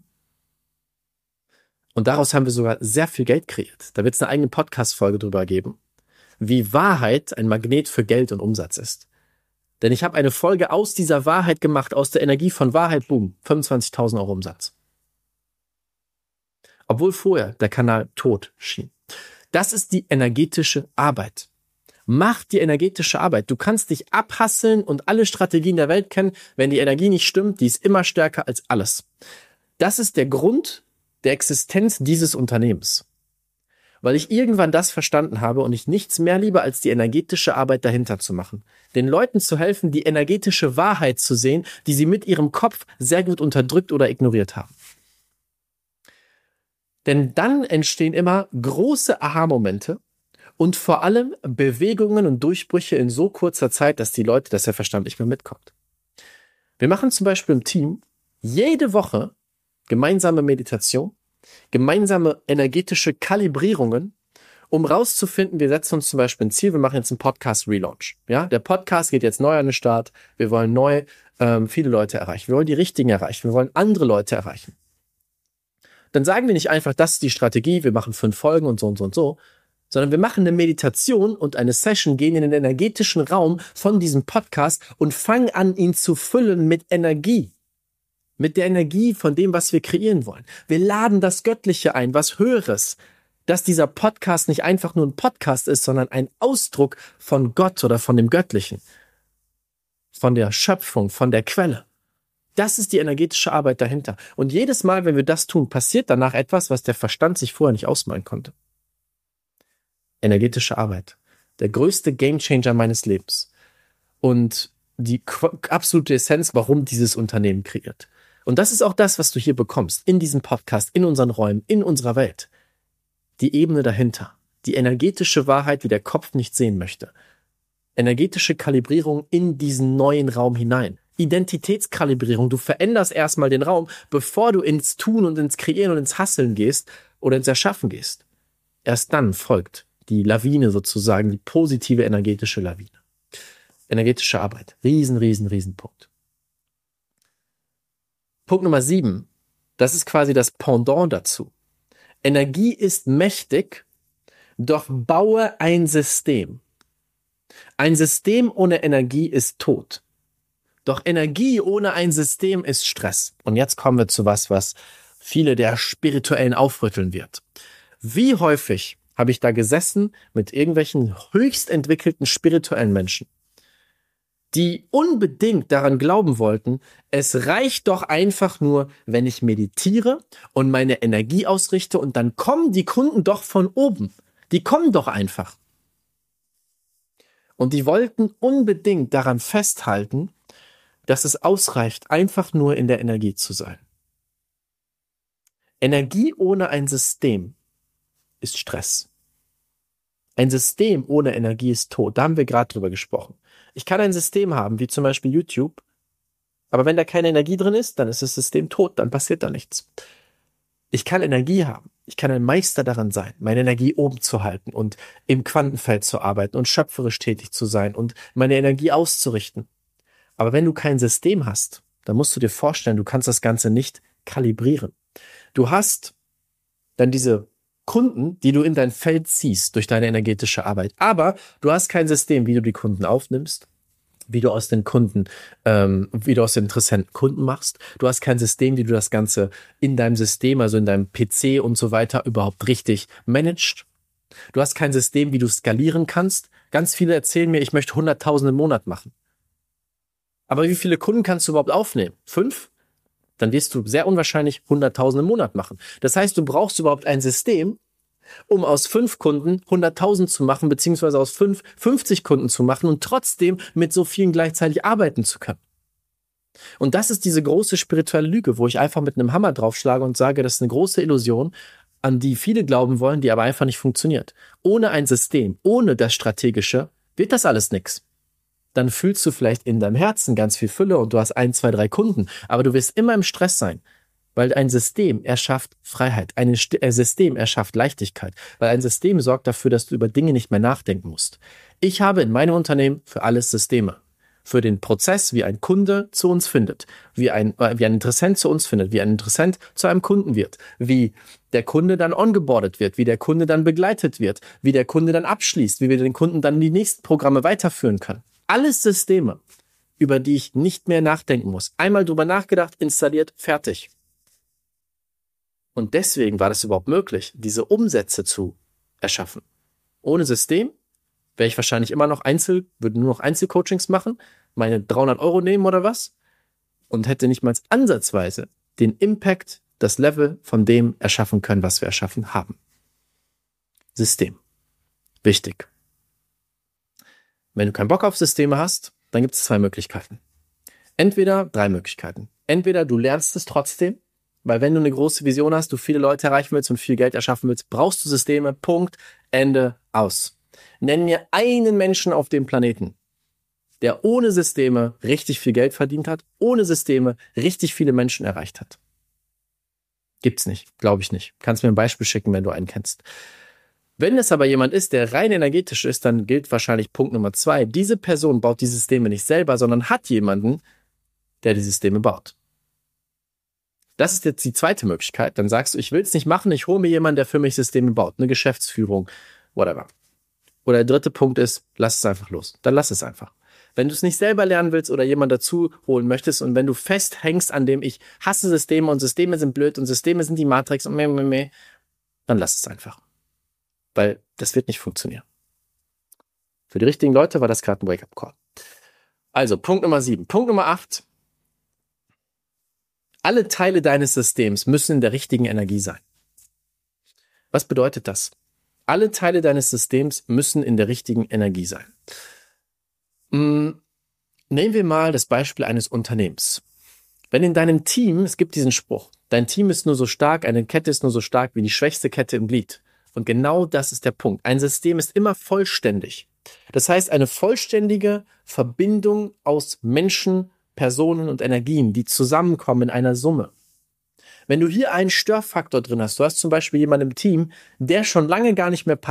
Und daraus haben wir sogar sehr viel Geld kreiert. Da wird es eine eigene Podcast-Folge drüber geben, wie Wahrheit ein Magnet für Geld und Umsatz ist. Denn ich habe eine Folge aus dieser Wahrheit gemacht, aus der Energie von Wahrheit, boom, fünfundzwanzigtausend Euro Umsatz. Obwohl vorher der Kanal tot schien. Das ist die energetische Arbeit. Mach die energetische Arbeit. Du kannst dich abhasseln und alle Strategien der Welt kennen. Wenn die Energie nicht stimmt, die ist immer stärker als alles. Das ist der Grund der Existenz dieses Unternehmens. Weil ich irgendwann das verstanden habe und ich nichts mehr liebe, als die energetische Arbeit dahinter zu machen. Den Leuten zu helfen, die energetische Wahrheit zu sehen, die sie mit ihrem Kopf sehr gut unterdrückt oder ignoriert haben. Denn dann entstehen immer große Aha-Momente und vor allem Bewegungen und Durchbrüche in so kurzer Zeit, dass die Leute, dass der Verstand nicht mehr mitkommt. Wir machen zum Beispiel im Team jede Woche gemeinsame Meditation, gemeinsame energetische Kalibrierungen, um rauszufinden, wir setzen uns zum Beispiel ein Ziel, wir machen jetzt einen Podcast-Relaunch. Ja, der Podcast geht jetzt neu an den Start, wir wollen neu ähm, viele Leute erreichen, wir wollen die Richtigen erreichen, wir wollen andere Leute erreichen. Dann sagen wir nicht einfach, das ist die Strategie, wir machen fünf Folgen und so und so und so, sondern wir machen eine Meditation und eine Session, gehen in den energetischen Raum von diesem Podcast und fangen an, ihn zu füllen mit Energie. Mit der Energie von dem, was wir kreieren wollen. Wir laden das Göttliche ein, was Höheres, dass dieser Podcast nicht einfach nur ein Podcast ist, sondern ein Ausdruck von Gott oder von dem Göttlichen, von der Schöpfung, von der Quelle. Das ist die energetische Arbeit dahinter. Und jedes Mal, wenn wir das tun, passiert danach etwas, was der Verstand sich vorher nicht ausmalen konnte. Energetische Arbeit. Der größte Gamechanger meines Lebens. Und die absolute Essenz, warum dieses Unternehmen kreiert. Und das ist auch das, was du hier bekommst, in diesem Podcast, in unseren Räumen, in unserer Welt. Die Ebene dahinter. Die energetische Wahrheit, wie der Kopf nicht sehen möchte. Energetische Kalibrierung in diesen neuen Raum hinein. Identitätskalibrierung. Du veränderst erstmal den Raum, bevor du ins Tun und ins Kreieren und ins Hasseln gehst oder ins Erschaffen gehst. Erst dann folgt die Lawine sozusagen, die positive energetische Lawine. Energetische Arbeit. Riesen, riesen, riesen Punkt. Punkt Nummer sieben. Das ist quasi das Pendant dazu. Energie ist mächtig, doch baue ein System. Ein System ohne Energie ist tot. Doch Energie ohne ein System ist Stress. Und jetzt kommen wir zu was, was viele der Spirituellen aufrütteln wird. Wie häufig habe ich da gesessen mit irgendwelchen höchst entwickelten spirituellen Menschen, die unbedingt daran glauben wollten, es reicht doch einfach nur, wenn ich meditiere und meine Energie ausrichte und dann kommen die Kunden doch von oben. Die kommen doch einfach. Und die wollten unbedingt daran festhalten, dass es ausreicht, einfach nur in der Energie zu sein. Energie ohne ein System ist Stress. Ein System ohne Energie ist tot. Da haben wir gerade drüber gesprochen. Ich kann ein System haben, wie zum Beispiel YouTube, aber wenn da keine Energie drin ist, dann ist das System tot, dann passiert da nichts. Ich kann Energie haben. Ich kann ein Meister daran sein, meine Energie oben zu halten und im Quantenfeld zu arbeiten und schöpferisch tätig zu sein und meine Energie auszurichten. Aber wenn du kein System hast, dann musst du dir vorstellen, du kannst das Ganze nicht kalibrieren. Du hast dann diese Kunden, die du in dein Feld ziehst durch deine energetische Arbeit. Aber du hast kein System, wie du die Kunden aufnimmst, wie du aus den Kunden, ähm, wie du aus den Interessenten Kunden machst. Du hast kein System, wie du das Ganze in deinem System, also in deinem P C und so weiter überhaupt richtig managst. Du hast kein System, wie du skalieren kannst. Ganz viele erzählen mir, ich möchte hunderttausend im Monat machen. Aber wie viele Kunden kannst du überhaupt aufnehmen? Fünf? Dann wirst du sehr unwahrscheinlich hunderttausend im Monat machen. Das heißt, du brauchst überhaupt ein System, um aus fünf Kunden hunderttausend zu machen, beziehungsweise aus fünf fünfzig Kunden zu machen und trotzdem mit so vielen gleichzeitig arbeiten zu können. Und das ist diese große spirituelle Lüge, wo ich einfach mit einem Hammer draufschlage und sage, das ist eine große Illusion, an die viele glauben wollen, die aber einfach nicht funktioniert. Ohne ein System, ohne das Strategische, wird das alles nix. Dann fühlst du vielleicht in deinem Herzen ganz viel Fülle und du hast ein, zwei, drei Kunden, aber du wirst immer im Stress sein, weil ein System erschafft Freiheit, ein System erschafft Leichtigkeit, weil ein System sorgt dafür, dass du über Dinge nicht mehr nachdenken musst. Ich habe in meinem Unternehmen für alles Systeme. Für den Prozess, wie ein Kunde zu uns findet, wie ein, wie ein Interessent zu uns findet, wie ein Interessent zu einem Kunden wird, wie der Kunde dann ongeboardet wird, wie der Kunde dann begleitet wird, wie der Kunde dann abschließt, wie wir den Kunden dann in die nächsten Programme weiterführen können. Alles Systeme, über die ich nicht mehr nachdenken muss. Einmal drüber nachgedacht, installiert, fertig. Und deswegen war das überhaupt möglich, diese Umsätze zu erschaffen. Ohne System wäre ich wahrscheinlich immer noch Einzel, würde nur noch Einzelcoachings machen, meine dreihundert Euro nehmen oder was und hätte nicht mal ansatzweise den Impact, das Level von dem erschaffen können, was wir erschaffen haben. System. Wichtig. Wenn du keinen Bock auf Systeme hast, dann gibt es zwei Möglichkeiten. Entweder drei Möglichkeiten. Entweder du lernst es trotzdem, weil wenn du eine große Vision hast, du viele Leute erreichen willst und viel Geld erschaffen willst, brauchst du Systeme, Punkt, Ende, aus. Nenn mir einen Menschen auf dem Planeten, der ohne Systeme richtig viel Geld verdient hat, ohne Systeme richtig viele Menschen erreicht hat. Gibt's nicht, glaube ich nicht. Kannst mir ein Beispiel schicken, wenn du einen kennst. Wenn es aber jemand ist, der rein energetisch ist, dann gilt wahrscheinlich Punkt Nummer zwei. Diese Person baut die Systeme nicht selber, sondern hat jemanden, der die Systeme baut. Das ist jetzt die zweite Möglichkeit. Dann sagst du, ich will es nicht machen, ich hole mir jemanden, der für mich Systeme baut. Eine Geschäftsführung, whatever. Oder der dritte Punkt ist, lass es einfach los. Dann lass es einfach. Wenn du es nicht selber lernen willst oder jemanden dazu holen möchtest und wenn du festhängst an dem, ich hasse Systeme und Systeme sind blöd und Systeme sind die Matrix und meh, meh, meh, dann lass es einfach. Weil das wird nicht funktionieren. Für die richtigen Leute war das gerade ein Wake-up-Call. Also, Punkt Nummer sieben. Punkt Nummer acht. Alle Teile deines Systems müssen in der richtigen Energie sein. Was bedeutet das? Alle Teile deines Systems müssen in der richtigen Energie sein. Hm, nehmen wir mal das Beispiel eines Unternehmens. Wenn in deinem Team, es gibt diesen Spruch, dein Team ist nur so stark, eine Kette ist nur so stark wie die schwächste Kette im Glied. Und genau das ist der Punkt. Ein System ist immer vollständig. Das heißt, eine vollständige Verbindung aus Menschen, Personen und Energien, die zusammenkommen in einer Summe. Wenn du hier einen Störfaktor drin hast, du hast zum Beispiel jemanden im Team, der schon lange gar nicht mehr passt,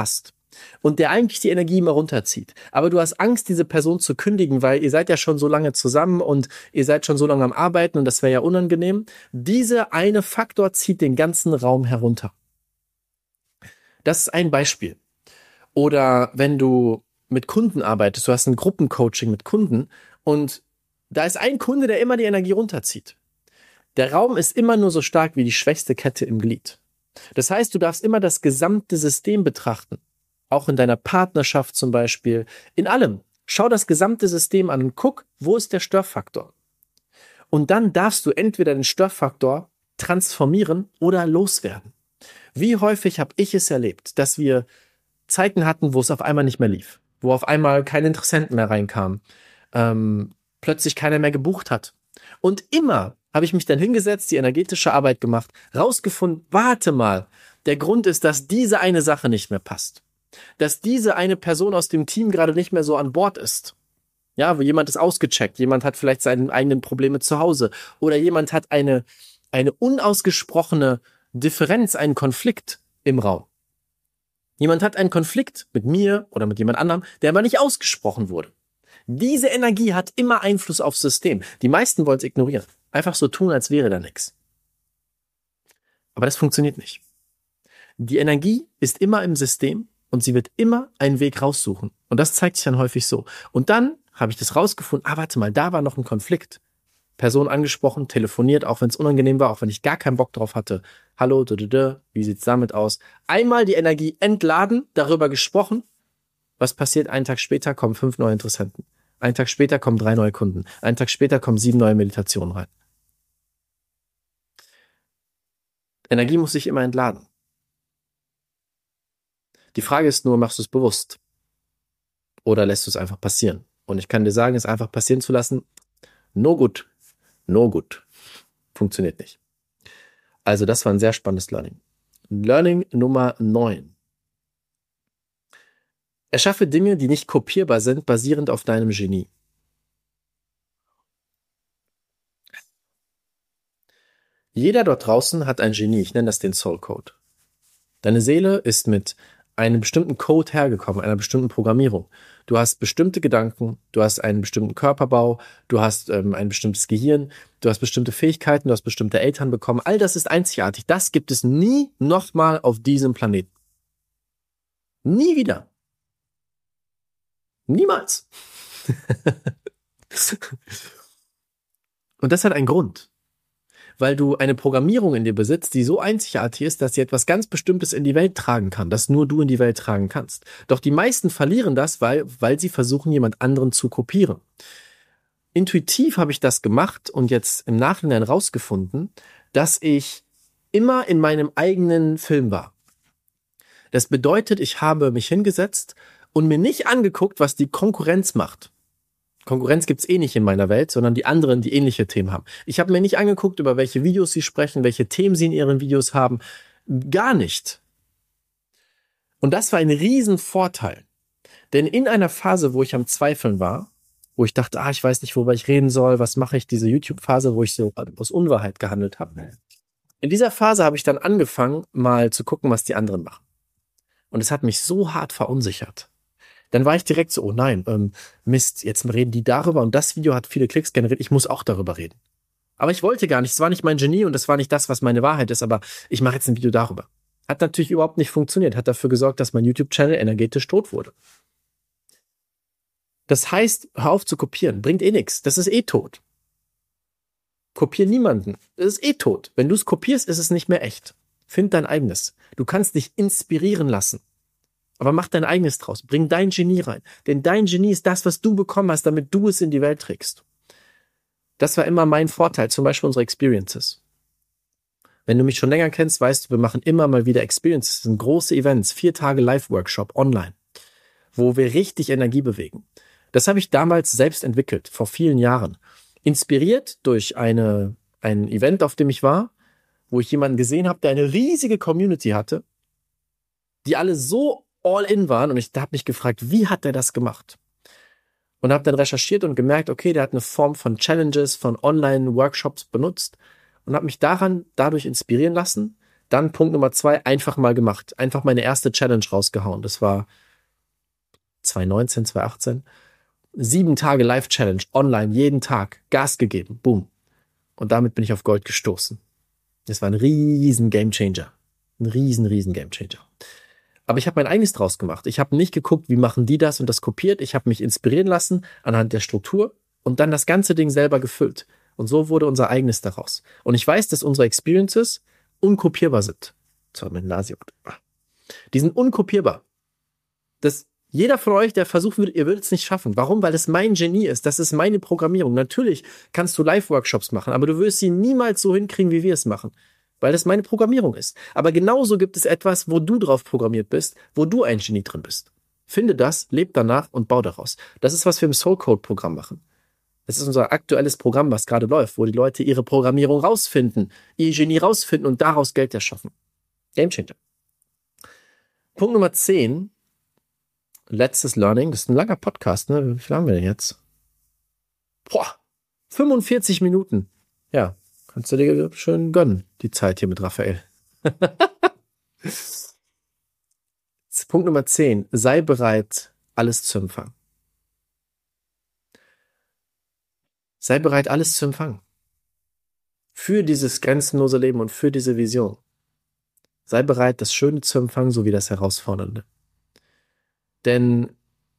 und der eigentlich die Energie immer runterzieht. Aber du hast Angst, diese Person zu kündigen, weil ihr seid ja schon so lange zusammen und ihr seid schon so lange am Arbeiten und das wäre ja unangenehm. Dieser eine Faktor zieht den ganzen Raum herunter. Das ist ein Beispiel. Oder wenn du mit Kunden arbeitest, du hast ein Gruppencoaching mit Kunden und da ist ein Kunde, der immer die Energie runterzieht. Der Raum ist immer nur so stark wie die schwächste Kette im Glied. Das heißt, du darfst immer das gesamte System betrachten. Auch in deiner Partnerschaft zum Beispiel. In allem. Schau das gesamte System an und guck, wo ist der Störfaktor. Und dann darfst du entweder den Störfaktor transformieren oder loswerden. Wie häufig habe ich es erlebt, dass wir Zeiten hatten, wo es auf einmal nicht mehr lief. Wo auf einmal keine Interessenten mehr reinkamen. Ähm, plötzlich keiner mehr gebucht hat. Und immer habe ich mich dann hingesetzt, die energetische Arbeit gemacht, rausgefunden, warte mal, der Grund ist, dass diese eine Sache nicht mehr passt. Dass diese eine Person aus dem Team gerade nicht mehr so an Bord ist. Ja, wo jemand ist ausgecheckt, jemand hat vielleicht seine eigenen Probleme zu Hause oder jemand hat eine, eine unausgesprochene Differenz, einen Konflikt im Raum. Jemand hat einen Konflikt mit mir oder mit jemand anderem, der aber nicht ausgesprochen wurde. Diese Energie hat immer Einfluss aufs System. Die meisten wollen es ignorieren. Einfach so tun, als wäre da nichts. Aber das funktioniert nicht. Die Energie ist immer im System und sie wird immer einen Weg raussuchen. Und das zeigt sich dann häufig so. Und dann habe ich das rausgefunden, ah, warte mal, da war noch ein Konflikt. Person angesprochen, telefoniert, auch wenn es unangenehm war, auch wenn ich gar keinen Bock drauf hatte. Hallo, d -d -d, wie sieht's damit aus? Einmal die Energie entladen, darüber gesprochen. Was passiert? Einen Tag später kommen fünf neue Interessenten. Einen Tag später kommen drei neue Kunden. Einen Tag später kommen sieben neue Meditationen rein. Energie muss sich immer entladen. Die Frage ist nur, machst du es bewusst? Oder lässt du es einfach passieren? Und ich kann dir sagen, es einfach passieren zu lassen, no good. No good. Funktioniert nicht. Also das war ein sehr spannendes Learning. Learning Nummer neun. Erschaffe Dinge, die nicht kopierbar sind, basierend auf deinem Genie. Jeder dort draußen hat ein Genie. Ich nenne das den Soul Code. Deine Seele ist mit einem bestimmten Code hergekommen, einer bestimmten Programmierung. Du hast bestimmte Gedanken, du hast einen bestimmten Körperbau, du hast ähm, ein bestimmtes Gehirn, du hast bestimmte Fähigkeiten, du hast bestimmte Eltern bekommen. All das ist einzigartig. Das gibt es nie nochmal auf diesem Planeten. Nie wieder. Niemals. Und das hat einen Grund. Weil du eine Programmierung in dir besitzt, die so einzigartig ist, dass sie etwas ganz Bestimmtes in die Welt tragen kann, das nur du in die Welt tragen kannst. Doch die meisten verlieren das, weil, weil sie versuchen, jemand anderen zu kopieren. Intuitiv habe ich das gemacht und jetzt im Nachhinein rausgefunden, dass ich immer in meinem eigenen Film war. Das bedeutet, ich habe mich hingesetzt und mir nicht angeguckt, was die Konkurrenz macht. Konkurrenz gibt's eh nicht in meiner Welt, sondern die anderen, die ähnliche Themen haben. Ich habe mir nicht angeguckt, über welche Videos sie sprechen, welche Themen sie in ihren Videos haben. Gar nicht. Und das war ein Riesenvorteil. Denn in einer Phase, wo ich am Zweifeln war, wo ich dachte, ah, ich weiß nicht, worüber ich reden soll, was mache ich, diese YouTube-Phase, wo ich so aus Unwahrheit gehandelt habe. In dieser Phase habe ich dann angefangen, mal zu gucken, was die anderen machen. Und es hat mich so hart verunsichert. Dann war ich direkt so, oh nein, ähm, Mist, jetzt reden die darüber und das Video hat viele Klicks generiert, ich muss auch darüber reden. Aber ich wollte gar nicht, es war nicht mein Genie und das war nicht das, was meine Wahrheit ist, aber ich mache jetzt ein Video darüber. Hat natürlich überhaupt nicht funktioniert, hat dafür gesorgt, dass mein YouTube-Channel energetisch tot wurde. Das heißt, hör auf zu kopieren, bringt eh nichts, das ist eh tot. Kopier niemanden, das ist eh tot. Wenn du es kopierst, ist es nicht mehr echt. Find dein eigenes. Du kannst dich inspirieren lassen. Aber mach dein eigenes draus. Bring dein Genie rein. Denn dein Genie ist das, was du bekommen hast, damit du es in die Welt trägst. Das war immer mein Vorteil, zum Beispiel unsere Experiences. Wenn du mich schon länger kennst, weißt du, wir machen immer mal wieder Experiences. Das sind große Events, vier Tage Live-Workshop online, wo wir richtig Energie bewegen. Das habe ich damals selbst entwickelt, vor vielen Jahren. Inspiriert durch eine, ein Event, auf dem ich war, wo ich jemanden gesehen habe, der eine riesige Community hatte, die alle so all in waren und ich habe mich gefragt, wie hat der das gemacht? Und habe dann recherchiert und gemerkt, okay, der hat eine Form von Challenges, von Online-Workshops benutzt und habe mich daran dadurch inspirieren lassen, Dann Punkt Nummer zwei, einfach mal gemacht. Einfach meine erste Challenge rausgehauen. Das war zwanzig neunzehn, zwanzig achtzehn. Sieben Tage Live-Challenge, online, jeden Tag. Gas gegeben, boom. Und damit bin ich auf Gold gestoßen. Das war ein riesen Gamechanger. Ein riesen, riesen Gamechanger. Aber ich habe mein eigenes draus gemacht. Ich habe nicht geguckt, wie machen die das und das kopiert. Ich habe mich inspirieren lassen anhand der Struktur und dann das ganze Ding selber gefüllt. Und so wurde unser eigenes daraus. Und ich weiß, dass unsere Experiences unkopierbar sind. Sorry, mein Nase juckt. Die sind unkopierbar. Das, jeder von euch, der versucht würde, ihr würdet es nicht schaffen. Warum? Weil es mein Genie ist. Das ist meine Programmierung. Natürlich kannst du Live-Workshops machen, aber du wirst sie niemals so hinkriegen, wie wir es machen. Weil das meine Programmierung ist. Aber genauso gibt es etwas, wo du drauf programmiert bist, wo du ein Genie drin bist. Finde das, leb danach und bau daraus. Das ist, was wir im Soul Code Programm machen. Das ist unser aktuelles Programm, was gerade läuft, wo die Leute ihre Programmierung rausfinden, ihr Genie rausfinden und daraus Geld erschaffen. Gamechanger. Punkt Nummer zehn. Letztes Learning. Das ist ein langer Podcast, ne? Wie viel haben wir denn jetzt? Boah, fünfundvierzig Minuten. Ja, kannst du dir schön gönnen, die Zeit hier mit Raphael. Punkt Nummer zehn. Sei bereit, alles zu empfangen. Sei bereit, alles zu empfangen. Für dieses grenzenlose Leben und für diese Vision. Sei bereit, das Schöne zu empfangen, sowie das Herausfordernde. Denn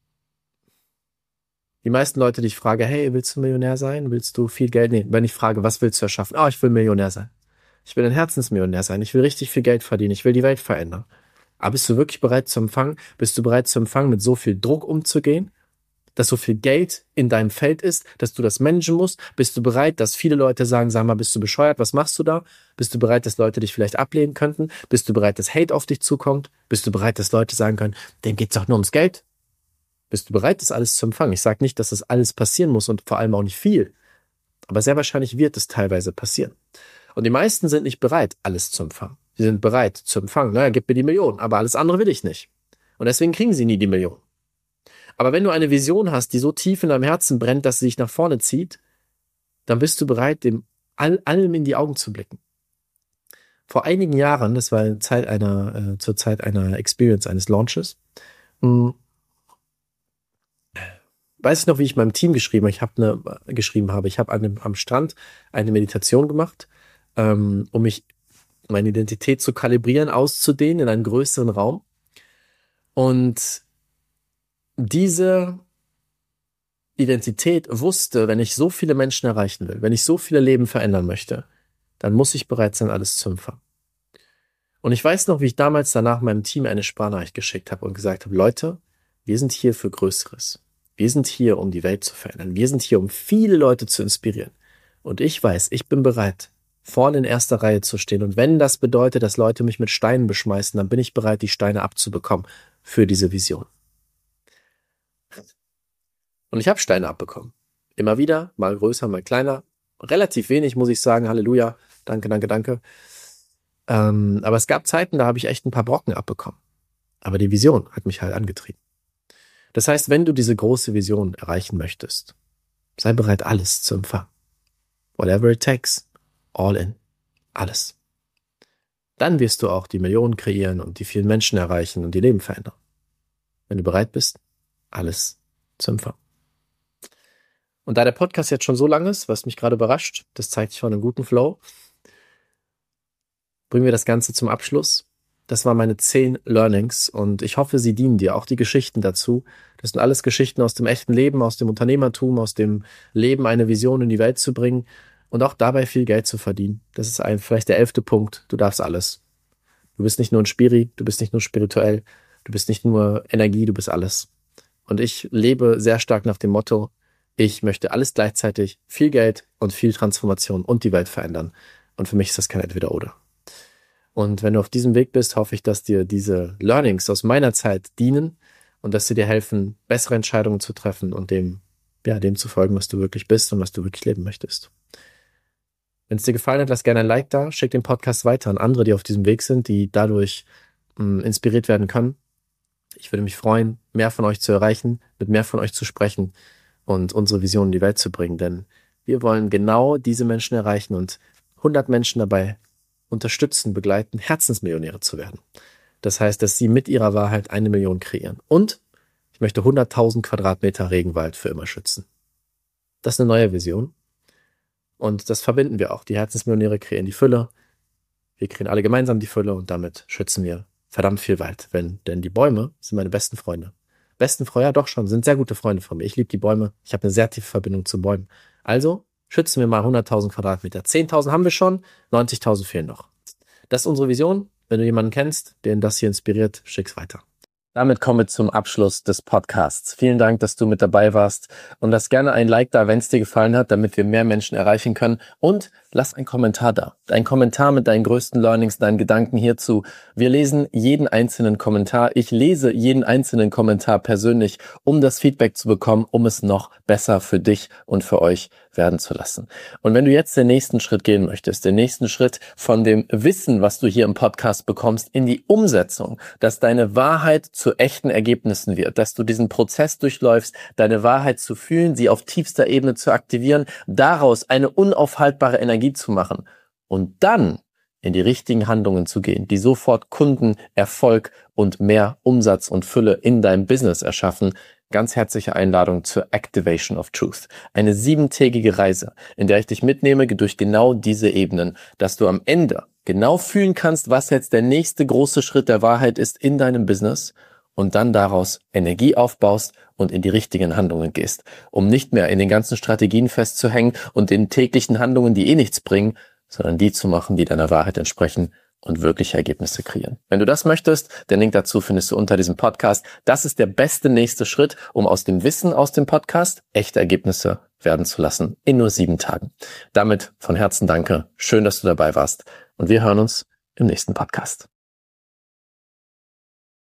die meisten Leute, die ich frage, hey, willst du Millionär sein? Willst du viel Geld? Nee, wenn ich frage, was willst du erschaffen? Ah, oh, ich will Millionär sein. Ich will ein Herzensmillionär sein. Ich will richtig viel Geld verdienen. Ich will die Welt verändern. Aber bist du wirklich bereit zu empfangen? Bist du bereit zu empfangen, mit so viel Druck umzugehen? Dass so viel Geld in deinem Feld ist, dass du das managen musst? Bist du bereit, dass viele Leute sagen, sag mal, bist du bescheuert? Was machst du da? Bist du bereit, dass Leute dich vielleicht ablehnen könnten? Bist du bereit, dass Hate auf dich zukommt? Bist du bereit, dass Leute sagen können, dem geht's doch nur ums Geld? Bist du bereit, das alles zu empfangen? Ich sage nicht, dass das alles passieren muss und vor allem auch nicht viel. Aber sehr wahrscheinlich wird es teilweise passieren. Und die meisten sind nicht bereit, alles zu empfangen. Sie sind bereit zu empfangen. Naja, gib mir die Million, aber alles andere will ich nicht. Und deswegen kriegen sie nie die Million. Aber wenn du eine Vision hast, die so tief in deinem Herzen brennt, dass sie dich nach vorne zieht, dann bist du bereit, dem all, allem in die Augen zu blicken. Vor einigen Jahren, das war Zeit einer, äh, zur Zeit einer Experience, eines Launches, mh, weiß ich noch, wie ich meinem Team geschrieben habe. Ich habe eine geschrieben habe. Ich habe an dem, am Strand eine Meditation gemacht, ähm, um mich, meine Identität zu kalibrieren, auszudehnen in einen größeren Raum. Und diese Identität wusste, wenn ich so viele Menschen erreichen will, wenn ich so viele Leben verändern möchte, dann muss ich bereit sein, alles zu empfangen. Und ich weiß noch, wie ich damals danach meinem Team eine Sprachnachricht geschickt habe und gesagt habe, Leute, wir sind hier für Größeres. Wir sind hier, um die Welt zu verändern. Wir sind hier, um viele Leute zu inspirieren. Und ich weiß, ich bin bereit, vorne in erster Reihe zu stehen. Und wenn das bedeutet, dass Leute mich mit Steinen beschmeißen, dann bin ich bereit, die Steine abzubekommen für diese Vision. Und ich habe Steine abbekommen. Immer wieder, mal größer, mal kleiner. Relativ wenig, muss ich sagen. Halleluja. Danke, danke, danke. Ähm, aber es gab Zeiten, da habe ich echt ein paar Brocken abbekommen. Aber die Vision hat mich halt angetrieben. Das heißt, wenn du diese große Vision erreichen möchtest, sei bereit, alles zu empfangen. Whatever it takes. All in. Alles. Dann wirst du auch die Millionen kreieren und die vielen Menschen erreichen und die Leben verändern. Wenn du bereit bist, alles zu empfangen. Und da der Podcast jetzt schon so lang ist, was mich gerade überrascht, das zeigt schon einen guten Flow, bringen wir das Ganze zum Abschluss. Das waren meine zehn Learnings und ich hoffe, sie dienen dir, auch die Geschichten dazu. Das sind alles Geschichten aus dem echten Leben, aus dem Unternehmertum, aus dem Leben, eine Vision in die Welt zu bringen und auch dabei viel Geld zu verdienen. Das ist ein, vielleicht der elfte Punkt. Du darfst alles. Du bist nicht nur ein Spiri, du bist nicht nur spirituell, du bist nicht nur Energie, du bist alles. Und ich lebe sehr stark nach dem Motto, ich möchte alles gleichzeitig, viel Geld und viel Transformation und die Welt verändern. Und für mich ist das kein Entweder-Oder. Und wenn du auf diesem Weg bist, hoffe ich, dass dir diese Learnings aus meiner Zeit dienen und dass sie dir helfen, bessere Entscheidungen zu treffen und dem, ja, dem zu folgen, was du wirklich bist und was du wirklich leben möchtest. Wenn es dir gefallen hat, lass gerne ein Like da, schick den Podcast weiter an andere, die auf diesem Weg sind, die dadurch mh, inspiriert werden können. Ich würde mich freuen, mehr von euch zu erreichen, mit mehr von euch zu sprechen und unsere Vision in die Welt zu bringen, denn wir wollen genau diese Menschen erreichen und hundert Menschen dabei unterstützen, begleiten, Herzensmillionäre zu werden. Das heißt, dass sie mit ihrer Wahrheit eine Million kreieren. Und ich möchte hunderttausend Quadratmeter Regenwald für immer schützen. Das ist eine neue Vision. Und das verbinden wir auch. Die Herzensmillionäre kreieren die Fülle. Wir kreieren alle gemeinsam die Fülle und damit schützen wir verdammt viel Wald. Wenn, denn die Bäume sind meine besten Freunde. Besten Freunde, ja doch schon, sind sehr gute Freunde von mir. Ich liebe die Bäume. Ich habe eine sehr tiefe Verbindung zu Bäumen. Also schützen wir mal hunderttausend Quadratmeter. zehntausend haben wir schon, neunzigtausend fehlen noch. Das ist unsere Vision. Wenn du jemanden kennst, den das hier inspiriert, schick's weiter. Damit kommen wir zum Abschluss des Podcasts. Vielen Dank, dass du mit dabei warst und lass gerne ein Like da, wenn es dir gefallen hat, damit wir mehr Menschen erreichen können, und lass einen Kommentar da. Ein Kommentar mit deinen größten Learnings, deinen Gedanken hierzu. Wir lesen jeden einzelnen Kommentar. Ich lese jeden einzelnen Kommentar persönlich, um das Feedback zu bekommen, um es noch besser für dich und für euch werden zu lassen. Und wenn du jetzt den nächsten Schritt gehen möchtest, den nächsten Schritt von dem Wissen, was du hier im Podcast bekommst, in die Umsetzung, dass deine Wahrheit zu echten Ergebnissen wird, dass du diesen Prozess durchläufst, deine Wahrheit zu fühlen, sie auf tiefster Ebene zu aktivieren, daraus eine unaufhaltbare Energie zu machen und dann in die richtigen Handlungen zu gehen, die sofort Kunden, Erfolg und mehr Umsatz und Fülle in deinem Business erschaffen. Ganz herzliche Einladung zur Activation of Truth. Eine siebentägige Reise, in der ich dich mitnehme durch genau diese Ebenen, dass du am Ende genau fühlen kannst, was jetzt der nächste große Schritt der Wahrheit ist in deinem Business und dann daraus Energie aufbaust und in die richtigen Handlungen gehst, um nicht mehr in den ganzen Strategien festzuhängen und den täglichen Handlungen, die eh nichts bringen, sondern die zu machen, die deiner Wahrheit entsprechen und wirkliche Ergebnisse kreieren. Wenn du das möchtest, den Link dazu findest du unter diesem Podcast. Das ist der beste nächste Schritt, um aus dem Wissen aus dem Podcast echte Ergebnisse werden zu lassen in nur sieben Tagen. Damit von Herzen danke. Schön, dass du dabei warst und wir hören uns im nächsten Podcast.